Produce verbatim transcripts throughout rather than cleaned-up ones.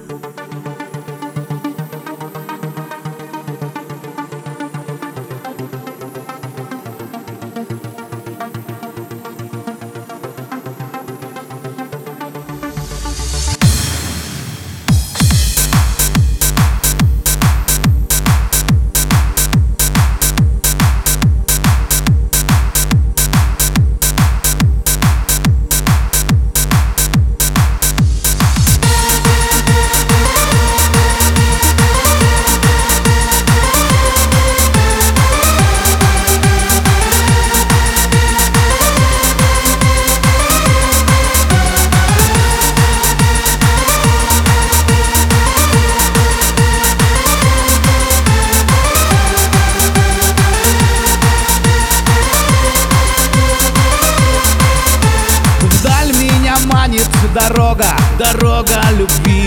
Дорога, дорога любви.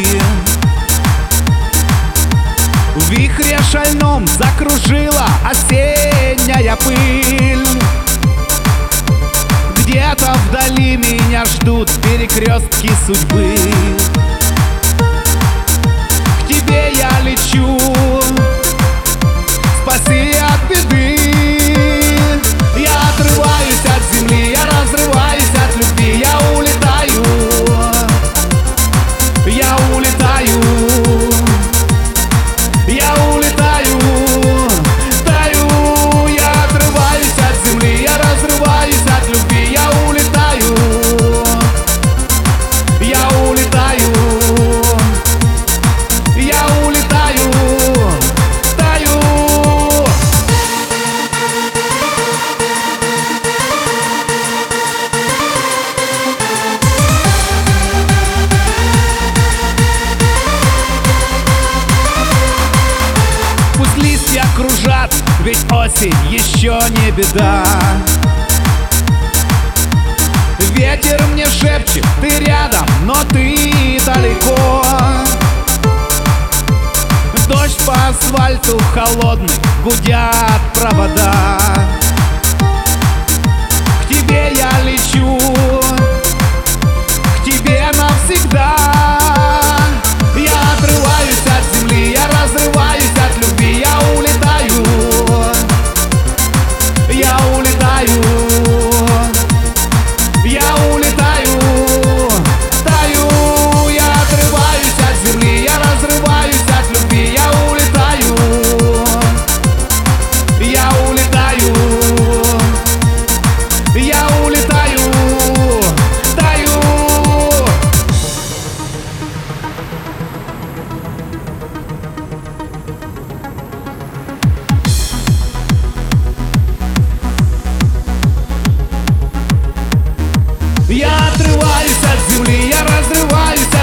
В вихре шальном закружила осенняя пыль. Где-то вдали меня ждут перекрестки судьбы. К тебе я лечу, спаси от беды. Я отрываюсь от земли, я разрываюсь от любви. Я улетаю, я улетаю, я улетаю, таю. Я отрываюсь от земли, я разрываюсь от любви. Я улетаю, я улетаю, я улетаю, таю. Пусть листья кружат, ведь осень еще не беда. Ветер мне шепчет, ты рядом, но ты далеко. Дождь по асфальту холодный, гудят провода. К тебе я лечу, к тебе навсегда. Я отрываюсь от земли, я разрываюсь от любви. Я улетаю, я улетаю, я улетаю, таю. Я отрываюсь от земли, я разрываюсь от любви. Я улетаю, я улетаю, я улетаю, таю. Я отрываюсь от земли, я разрываюсь